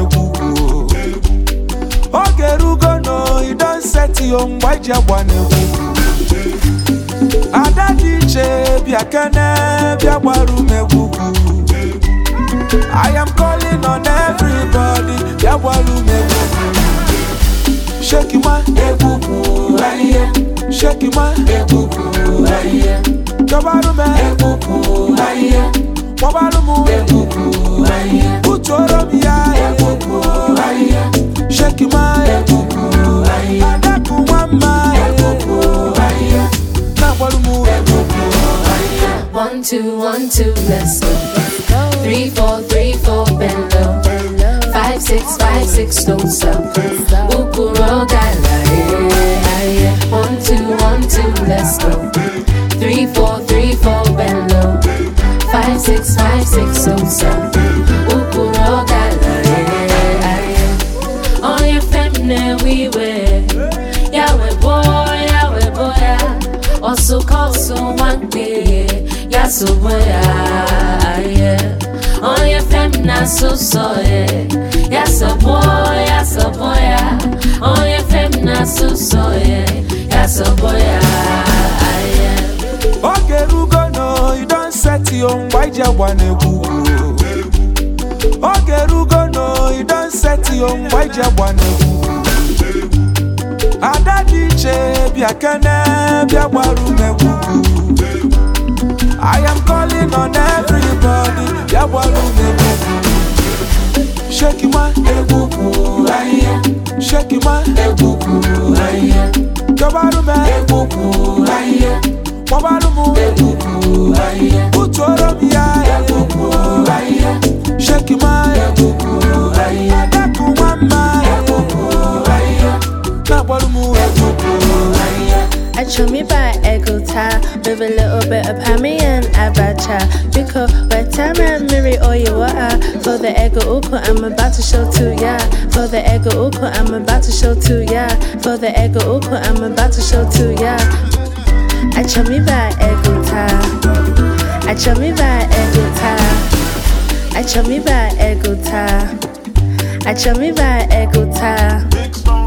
negugu. Ogerugo no, you don't set your mwaja negugu. Ada DJ biakene biawaru negugu. I am calling on everybody, biawaru negugu. Shake my egugu, aye. Shake my egugu, aye. Kabaru me egugu, aye. Wabaru mu egugu, aye. Utoro mi egugu, aye. Shake my egugu, aye. Adaku mama egugu, aye. Nabaru mu egugu, aye. 1 2 1 2, let's go. 3 4 3 4, bend low. 5 6 5 6, don't stop. Ukuro gala, yeah. 1 2 1 2, let's go. 3 4 3 4, bend low. 5 6 5 6, don't stop. Ukuro gala, yeah. On your feminine we wear. Yahweh boy, yeah. Also call someone gay. Yeah, so boy, yeah. On your feminine so yeah. Yes, a boy, yeah. On your feminine so yeah. Yes, a boy, yeah. Ogerugo no, you don't set your mwaja negugu. Ogerugo no, you don't set your mwaja negugu. Ada DJ biakene biawaru negugu. I am calling on everybody, biawaru negugu. Shake my egugu, aye. Shake my egugu, aye. Kabaru me egugu, aye. Wabaru mu egugu, aye. Utoro mi egugu, aye. Shake my egugu, aye. Adaku mama egugu, aye. Nabaru mu egugu, aye. I chew me by Egota with a little bit of hammy and abacha. Because by time I marry all you are for the ego uko, I'm about to show to ya. For the ego uko, I'm about to show to ya. For the ego uko, I'm about to show to ya. I chew me by Egota. I chew me by Egota. I chew me by Egota. I chew me by Egota.